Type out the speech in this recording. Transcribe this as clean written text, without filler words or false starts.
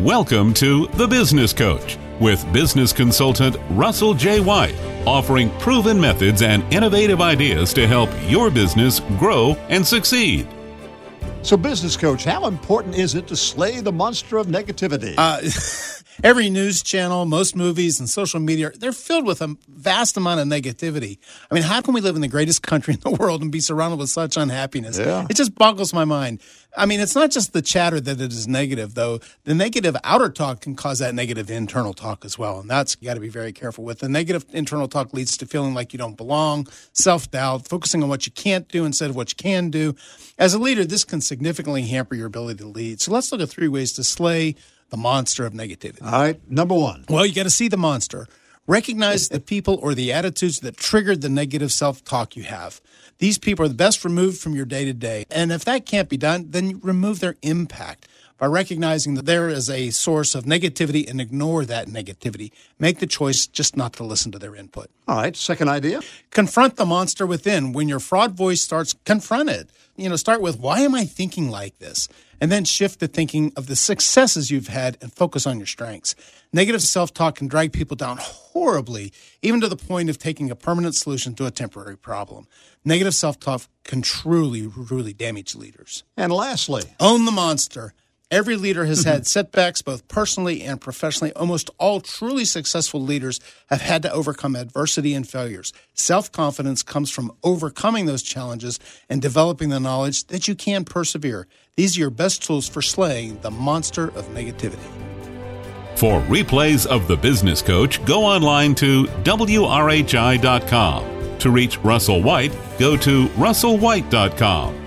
Welcome to The Business Coach with business consultant Russell J. White, offering proven methods and innovative ideas to help your business grow and succeed. So, Business Coach, how important is it to slay the monster of negativity? Every news channel, most movies, and social media, they're filled with a vast amount of negativity. I mean, how can we live in the greatest country in the world and be surrounded with such unhappiness? Yeah. It just boggles my mind. I mean, it's not just the chatter that it is negative, though. The negative outer talk can cause that negative internal talk as well, and that's you got to be very careful with. The negative internal talk leads to feeling like you don't belong, self-doubt, focusing on what you can't do instead of what you can do. As a leader, this can significantly hamper your ability to lead. So let's look at 3 ways to slay the monster of negativity. All right, number 1. Well, you got to see the monster. Recognize the people or the attitudes that triggered the negative self-talk you have. These people are the best removed from your day-to-day. And if that can't be done, then you remove their impact by recognizing that there is a source of negativity and ignore that negativity. Make the choice just not to listen to their input. All right, second idea. Confront the monster within. When your fraud voice starts, confront it. Start with, why am I thinking like this? And then shift to thinking of the successes you've had and focus on your strengths. Negative self-talk can drag people down horribly, even to the point of taking a permanent solution to a temporary problem. Negative self-talk can truly damage leaders. And lastly, own the monster. Every leader has had setbacks, both personally and professionally. Almost all truly successful leaders have had to overcome adversity and failures. Self-confidence comes from overcoming those challenges and developing the knowledge that you can persevere. These are your best tools for slaying the monster of negativity. For replays of The Business Coach, go online to WRHI.com. To reach Russell White, go to russellwhite.com.